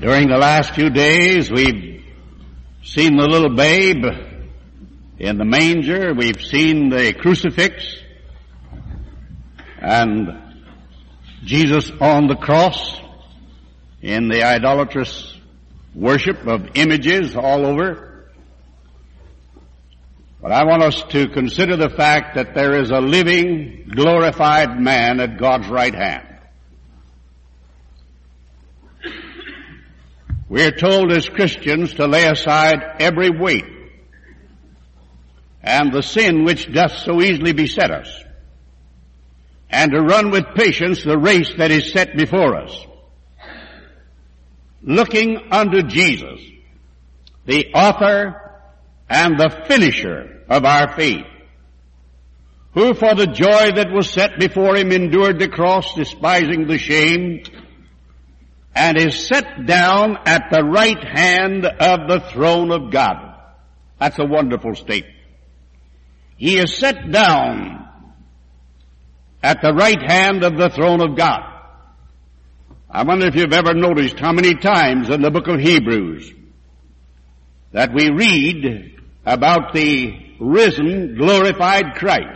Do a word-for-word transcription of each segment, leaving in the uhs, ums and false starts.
During the last few days, we've seen the little babe in the manger. We've seen the crucifix and Jesus on the cross in the idolatrous worship of images all over. But I want us to consider the fact that there is a living, glorified man at God's right hand. We are told as Christians to lay aside every weight and the sin which doth so easily beset us, and to run with patience the race that is set before us, looking unto Jesus, the author and the finisher of our faith, who for the joy that was set before him endured the cross, despising the shame, and is set down at the right hand of the throne of God. That's a wonderful statement. He is set down at the right hand of the throne of God. I wonder if you've ever noticed how many times in the book of Hebrews that we read about the risen, glorified Christ.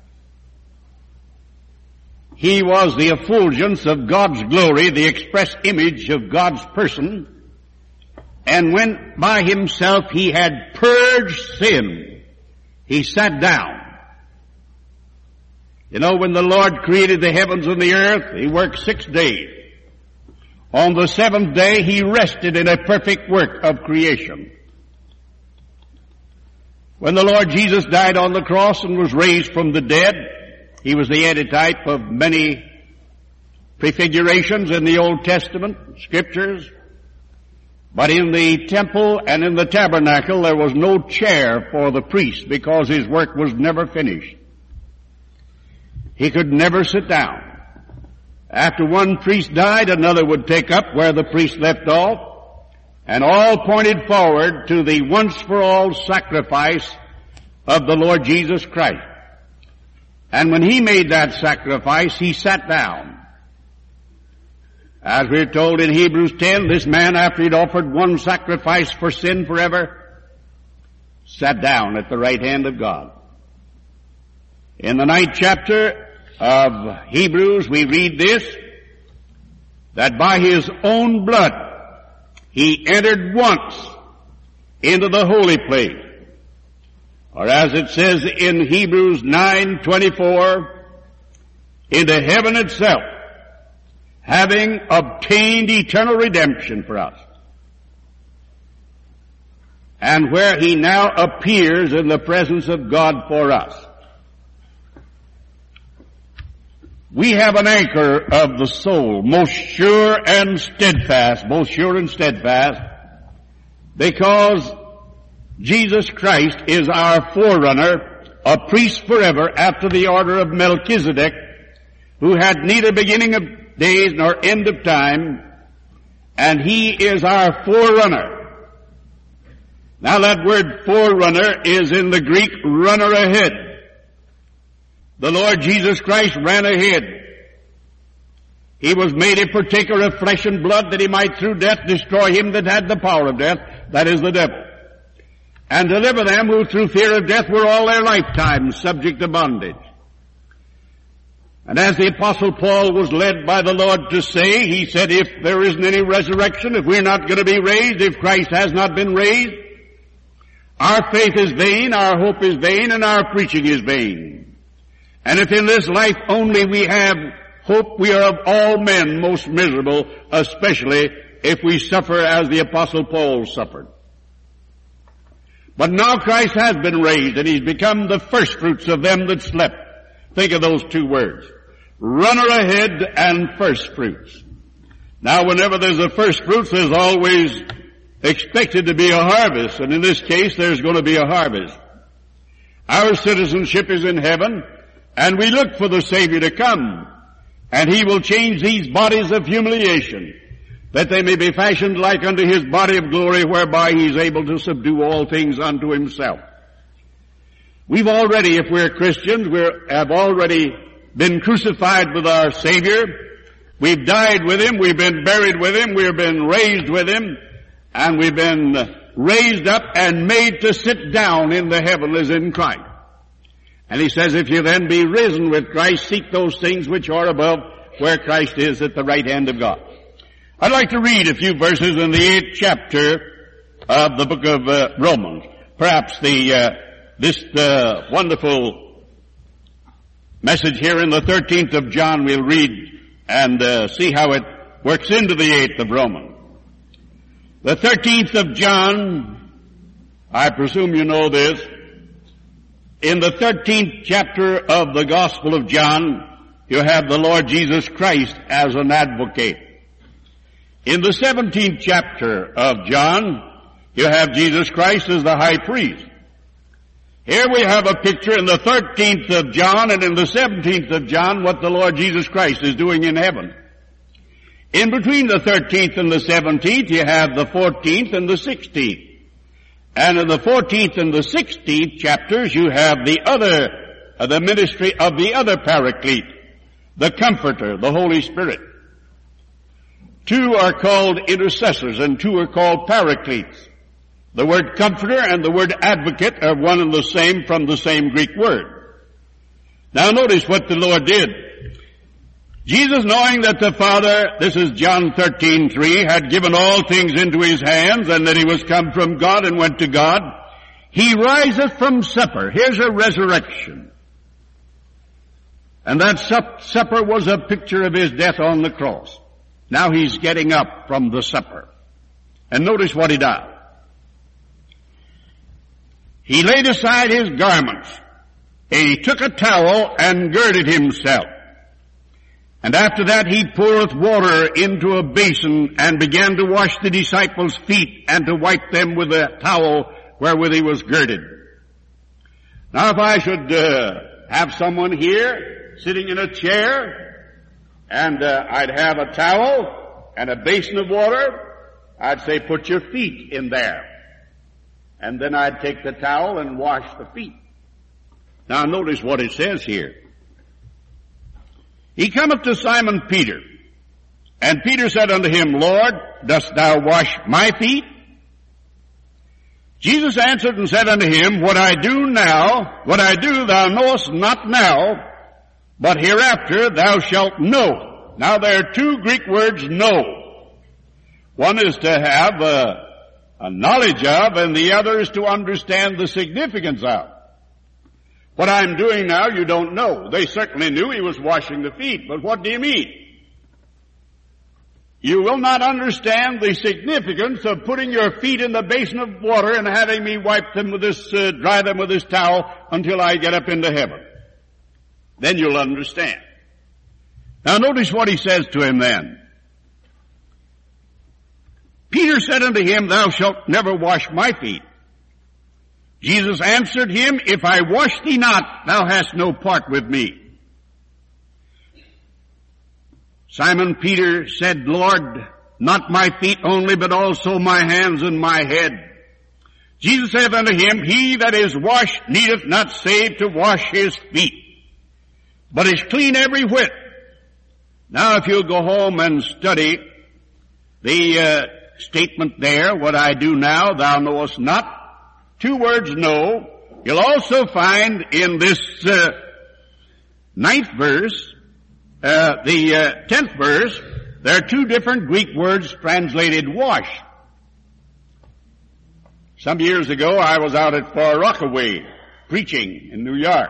He was the effulgence of God's glory, the express image of God's person, and when by himself he had purged sin, he sat down. You know, when the Lord created the heavens and the earth, he worked six days. On the seventh day, he rested in a perfect work of creation. When the Lord Jesus died on the cross and was raised from the dead, he was the antitype of many prefigurations in the Old Testament scriptures. But in the temple and in the tabernacle, there was no chair for the priest because his work was never finished. He could never sit down. After one priest died, another would take up where the priest left off, and all pointed forward to the once-for-all sacrifice of the Lord Jesus Christ. And when he made that sacrifice, he sat down. As we're told in Hebrews ten, this man, after he'd offered one sacrifice for sin forever, sat down at the right hand of God. In the ninth chapter of Hebrews, we read this, that by his own blood he entered once into the holy place. Or as it says in Hebrews nine twenty-four, into heaven itself, having obtained eternal redemption for us. And where he now appears in the presence of God for us. We have an anchor of the soul, most sure and steadfast, both sure and steadfast, because Jesus Christ is our forerunner, a priest forever after the order of Melchizedek, who had neither beginning of days nor end of time, and he is our forerunner. Now that word forerunner is in the Greek runner ahead. The Lord Jesus Christ ran ahead. He was made a partaker of flesh and blood that he might through death destroy him that had the power of death, that is the devil, and deliver them who through fear of death were all their lifetime subject to bondage. And as the Apostle Paul was led by the Lord to say, he said, if there isn't any resurrection, if we're not going to be raised, if Christ has not been raised, our faith is vain, our hope is vain, and our preaching is vain. And if in this life only we have hope, we are of all men most miserable, especially if we suffer as the Apostle Paul suffered. But now Christ has been raised, and he's become the firstfruits of them that slept. Think of those two words. Runner ahead and firstfruits. Now whenever there's a firstfruits, there's always expected to be a harvest, and in this case there's going to be a harvest. Our citizenship is in heaven, and we look for the Savior to come, and he will change these bodies of humiliation, that they may be fashioned like unto his body of glory, whereby he's able to subdue all things unto himself. We've already, if we're Christians, we have already been crucified with our Savior. We've died with Him, we've been buried with Him, we've been raised with Him, and we've been raised up and made to sit down in the heavenlies in Christ. And He says, if you then be risen with Christ, seek those things which are above, where Christ is at the right hand of God. I'd like to read a few verses in the eighth chapter of the book of uh, Romans. Perhaps the uh, this uh, wonderful message here in the thirteenth of John we'll read and uh, see how it works into the eighth of Romans. The thirteenth of John, I presume you know this, in the thirteenth chapter of the Gospel of John, you have the Lord Jesus Christ as an advocate. In the seventeenth chapter of John, you have Jesus Christ as the high priest. Here we have a picture in the thirteenth of John and in the seventeenth of John what the Lord Jesus Christ is doing in heaven. In between the thirteenth and the seventeenth, you have the fourteenth and the sixteenth. And in the fourteenth and the sixteenth chapters, you have the other, uh, the ministry of the other Paraclete, the Comforter, the Holy Spirit. Two are called intercessors and two are called Paracletes. The word comforter and the word advocate are one and the same from the same Greek word. Now notice what the Lord did. Jesus, knowing that the Father, this is John thirteen three, had given all things into His hands and that He was come from God and went to God, He riseth from supper. Here's a resurrection. And that sup- supper was a picture of His death on the cross. Now He's getting up from the supper. And notice what He does. He laid aside His garments. He took a towel and girded Himself. And after that He poureth water into a basin and began to wash the disciples' feet and to wipe them with a towel wherewith He was girded. Now if I should uh, have someone here sitting in a chair and uh, I'd have a towel and a basin of water, I'd say put your feet in there. And then I'd take the towel and wash the feet. Now notice what it says here. He cometh to Simon Peter, and Peter said unto Him, Lord, dost thou wash my feet? Jesus answered and said unto him, What I do now, what I do thou knowest not now, but hereafter thou shalt know. Now there are two Greek words, know. One is to have a A knowledge of, and the other is to understand the significance of. What I'm doing now, you don't know. They certainly knew He was washing the feet, but what do you mean? You will not understand the significance of putting your feet in the basin of water and having me wipe them with this, uh, dry them with this towel until I get up into heaven. Then you'll understand. Now notice what He says to him then. Peter said unto Him, Thou shalt never wash my feet. Jesus answered him, If I wash thee not, thou hast no part with me. Simon Peter said, Lord, not my feet only, but also my hands and my head. Jesus said unto him, He that is washed needeth not save to wash his feet, but is clean every whit. Now if you'll go home and study the uh, statement there, what I do now, thou knowest not. Two words, know. You'll also find in this uh, ninth verse, uh, the uh, tenth verse, there are two different Greek words translated wash. Some years ago, I was out at Far Rockaway preaching in New York.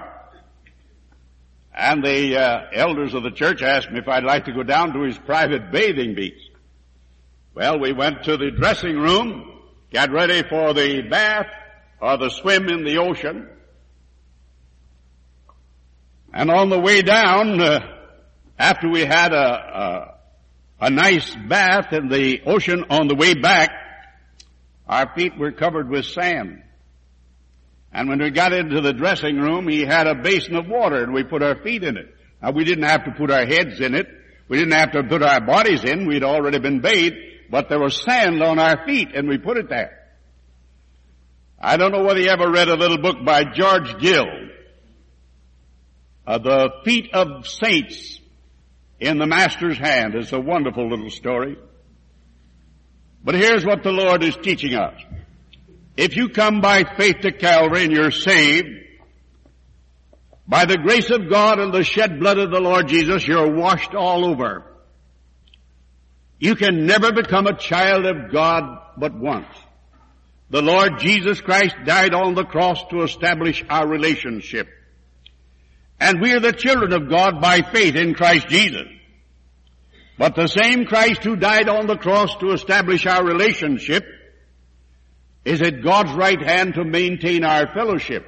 And the uh, elders of the church asked me if I'd like to go down to his private bathing beach. Well, we went to the dressing room, got ready for the bath or the swim in the ocean. And on the way down, uh, after we had a, a, a nice bath in the ocean, on the way back, our feet were covered with sand. And when we got into the dressing room, he had a basin of water and we put our feet in it. Now we didn't have to put our heads in it. We didn't have to put our bodies in. We'd already been bathed. But there was sand on our feet and we put it there. I don't know whether you ever read a little book by George Gill, uh, The Feet of Saints. in the Master's hand. It's a wonderful little story. But here's what the Lord is teaching us. If you come by faith to Calvary and you're saved, by the grace of God and the shed blood of the Lord Jesus, you're washed all over. You can never become a child of God but once. The Lord Jesus Christ died on the cross to establish our relationship. And we are the children of God by faith in Christ Jesus. But the same Christ who died on the cross to establish our relationship is at God's right hand to maintain our fellowship.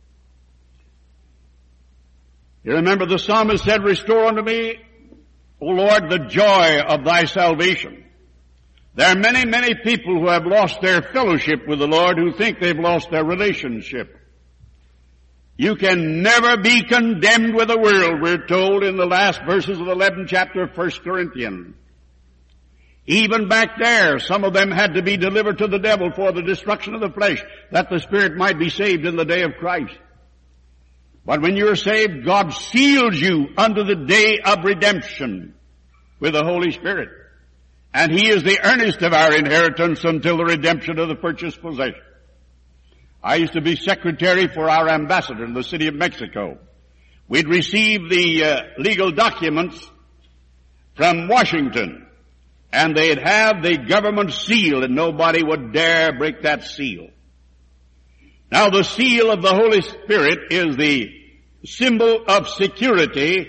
You remember the psalmist said, "Restore unto me, O Lord, the joy of thy salvation." There are many, many people who have lost their fellowship with the Lord who think they've lost their relationship. You can never be condemned with the world, we're told in the last verses of the eleventh chapter of First Corinthians. Even back there, some of them had to be delivered to the devil for the destruction of the flesh, that the spirit might be saved in the day of Christ. But when you're saved, God seals you unto the day of redemption with the Holy Spirit. And He is the earnest of our inheritance until the redemption of the purchased possession. I used to be secretary for our ambassador in the city of Mexico. We'd receive the uh, legal documents from Washington, and they'd have the government seal, and nobody would dare break that seal. Now, the seal of the Holy Spirit is the symbol of security,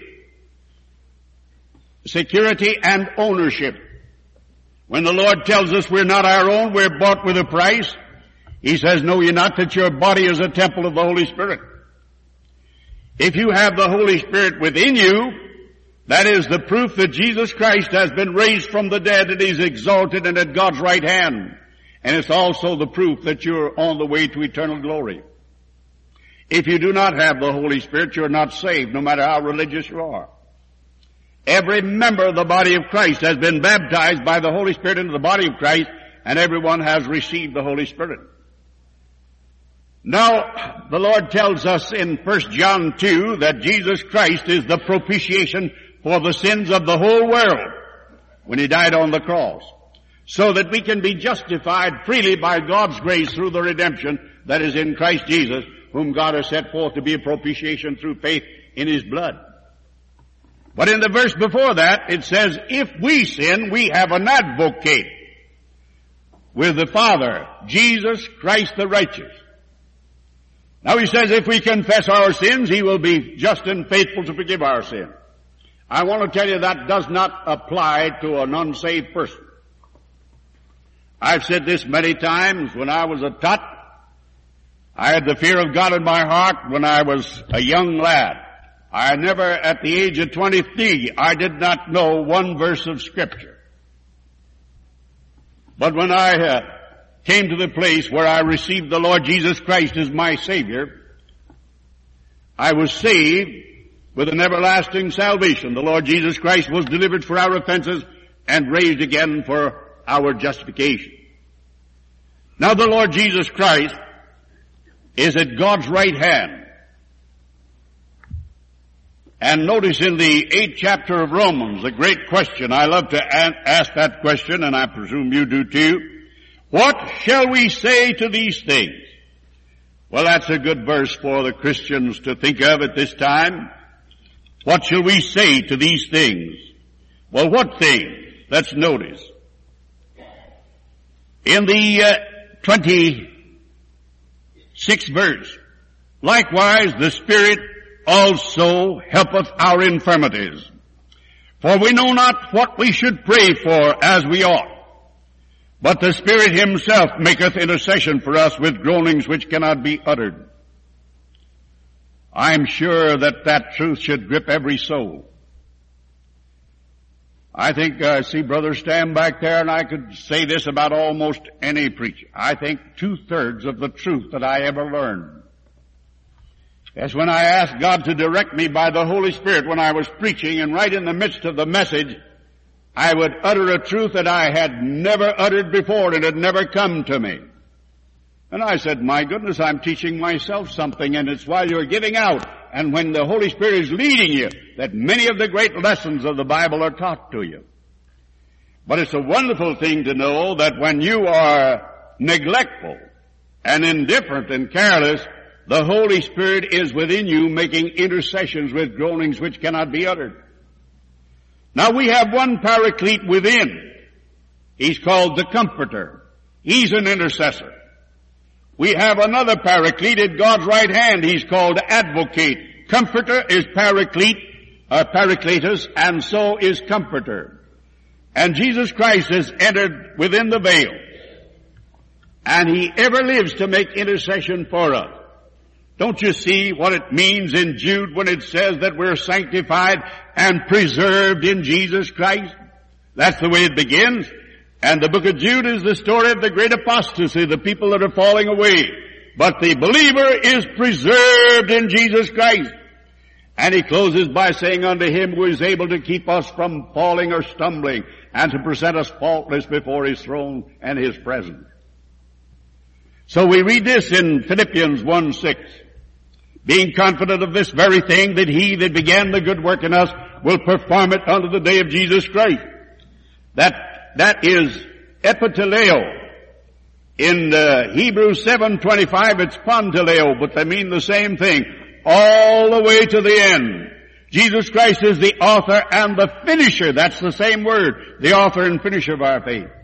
security and ownership. When the Lord tells us we're not our own, we're bought with a price, He says, "Know ye not that your body is a temple of the Holy Spirit?" If you have the Holy Spirit within you, that is the proof that Jesus Christ has been raised from the dead and He's exalted and at God's right hand. And it's also the proof that you're on the way to eternal glory. If you do not have the Holy Spirit, you're not saved, no matter how religious you are. Every member of the body of Christ has been baptized by the Holy Spirit into the body of Christ, and everyone has received the Holy Spirit. Now, the Lord tells us in First John two that Jesus Christ is the propitiation for the sins of the whole world when He died on the cross, so that we can be justified freely by God's grace through the redemption that is in Christ Jesus, whom God has set forth to be a propitiation through faith in His blood. But in the verse before that, it says, if we sin, we have an advocate with the Father, Jesus Christ the righteous. Now He says if we confess our sins, He will be just and faithful to forgive our sin. I want to tell you that does not apply to an unsaved person. I've said this many times. When I was a tot, I had the fear of God in my heart when I was a young lad. I never, at the age of twenty-three, I did not know one verse of Scripture. But when I uh, came to the place where I received the Lord Jesus Christ as my Savior, I was saved with an everlasting salvation. The Lord Jesus Christ was delivered for our offenses and raised again for our justification. Now the Lord Jesus Christ is at God's right hand. And notice in the eighth chapter of Romans, a great question. I love to ask that question, and I presume you do too. What shall we say to these things? Well, that's a good verse for the Christians to think of at this time. What shall we say to these things? Well, what things? Let's notice. In the uh, twenty-sixth verse, likewise the Spirit also helpeth our infirmities. For we know not what we should pray for as we ought. But the Spirit Himself maketh intercession for us with groanings which cannot be uttered. I'm sure that that truth should grip every soul. I think I uh, see Brother stand back there, and I could say this about almost any preacher. I think two-thirds of the truth that I ever learned is when I asked God to direct me by the Holy Spirit when I was preaching, and right in the midst of the message, I would utter a truth that I had never uttered before, and had never come to me. And I said, my goodness, I'm teaching myself something, and it's while you're giving out and when the Holy Spirit is leading you, that many of the great lessons of the Bible are taught to you. But it's a wonderful thing to know that when you are neglectful and indifferent and careless, the Holy Spirit is within you making intercessions with groanings which cannot be uttered. Now we have one paraclete within. He's called the Comforter. He's an intercessor. We have another paraclete at God's right hand. He's called Advocate. Comforter is paraclete, uh, Paracletus, and so is Comforter. And Jesus Christ has entered within the veil. And He ever lives to make intercession for us. Don't you see what it means in Jude when it says that we're sanctified and preserved in Jesus Christ? That's the way it begins. And the book of Jude is the story of the great apostasy, the people that are falling away. But the believer is preserved in Jesus Christ. And he closes by saying, unto Him who is able to keep us from falling or stumbling, and to present us faultless before His throne and His presence. So we read this in Philippians one six. Being confident of this very thing, that He that began the good work in us will perform it unto the day of Jesus Christ. That, that is epiteleo. In uh, Hebrews seven twenty-five, it's panteleo, but they mean the same thing. All the way to the end. Jesus Christ is the author and the finisher. That's the same word. The author and finisher of our faith.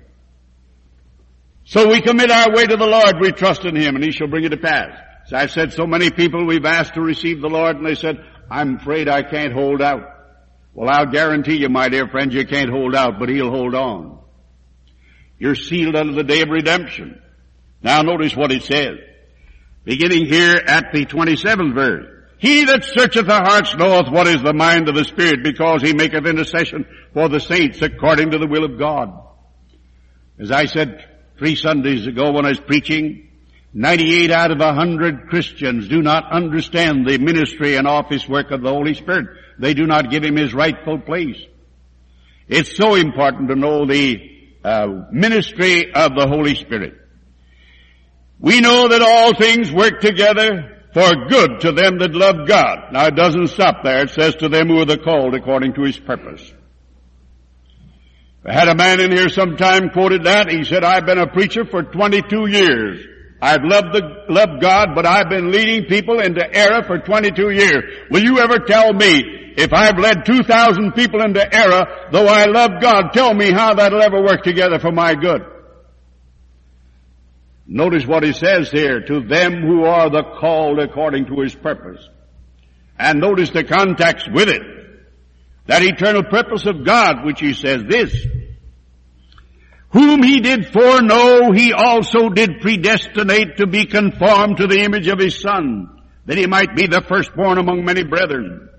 So we commit our way to the Lord. We trust in Him, and He shall bring it to pass. As I've said, so many people we've asked to receive the Lord, and they said, I'm afraid I can't hold out. Well, I'll guarantee you, my dear friends, you can't hold out, but He'll hold on. You're sealed unto the day of redemption. Now notice what it says. Beginning here at the twenty-seventh verse. He that searcheth the hearts knoweth what is the mind of the Spirit, because He maketh intercession for the saints according to the will of God. As I said three Sundays ago when I was preaching, ninety-eight out of a hundred Christians do not understand the ministry and office work of the Holy Spirit. They do not give Him His rightful place. It's so important to know the uh, ministry of the Holy Spirit. We know that all things work together for good to them that love God. Now it doesn't stop there. It says to them who are the called according to His purpose. I had a man in here sometime quoted that. He said, I've been a preacher for twenty-two years. I've loved the, loved God, but I've been leading people into error for twenty-two years. Will you ever tell me, if I've led two thousand people into error, though I love God, tell me how that'll ever work together for my good? Notice what he says here, to them who are the called according to His purpose. And notice the context with it. That eternal purpose of God, which He says this, whom He did foreknow, He also did predestinate to be conformed to the image of His Son, that He might be the firstborn among many brethren.